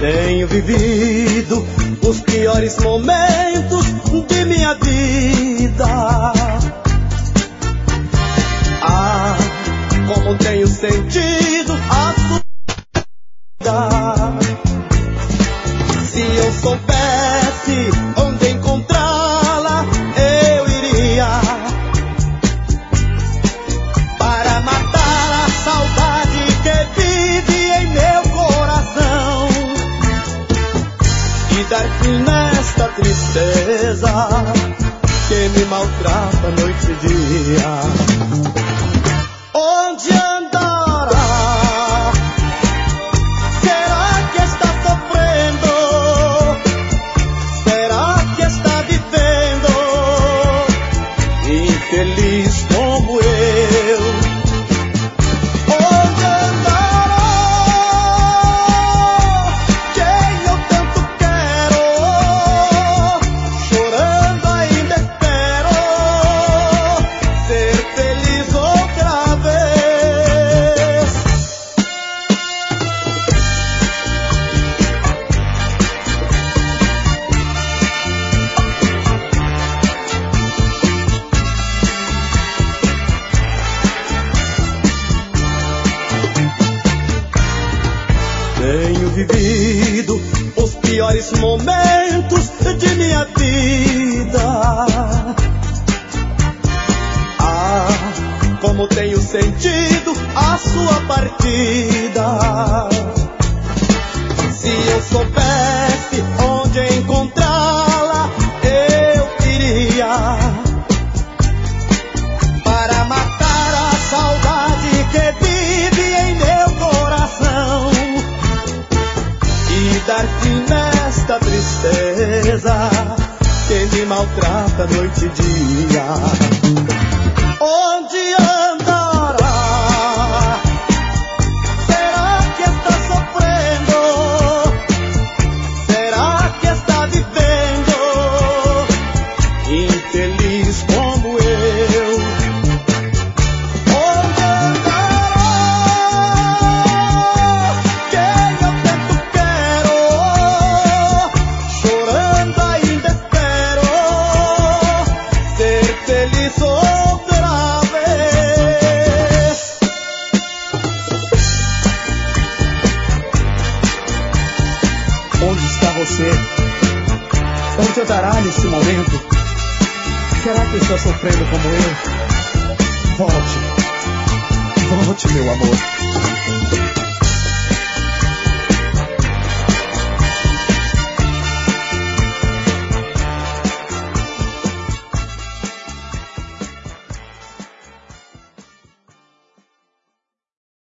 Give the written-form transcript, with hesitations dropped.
Tenho vivido os piores momentos de minha vida. Ah, como tenho sentido a solidão. Se eu soubesse onde encontrá-la, eu iria para matar a saudade que vive em meu coração e dar fim nesta tristeza que me maltrata noite e dia. Onde andará? Será que está sofrendo? Será que está vivendo? Infeliz como eu. Onde andará? Quem eu tanto quero? Chorando ainda espero ser feliz outra vez. Tenho vivido os piores momentos de minha vida. Ah, como tenho sentido a sua partida. Se eu soubesse onde encontrá-la, eu iria para matar a saudade que vive em meu coração e dar fim nesta tristeza que me maltrata noite e dia. Onde andará? Será que está sofrendo? Será que está vivendo? Infeliz como eu. Onde andará? Quem eu tanto quero? Chorando ainda espero ser feliz outra vez. Onde está você? Onde andará nesse momento? Será que está sofrendo como eu? Volte, volte, meu amor.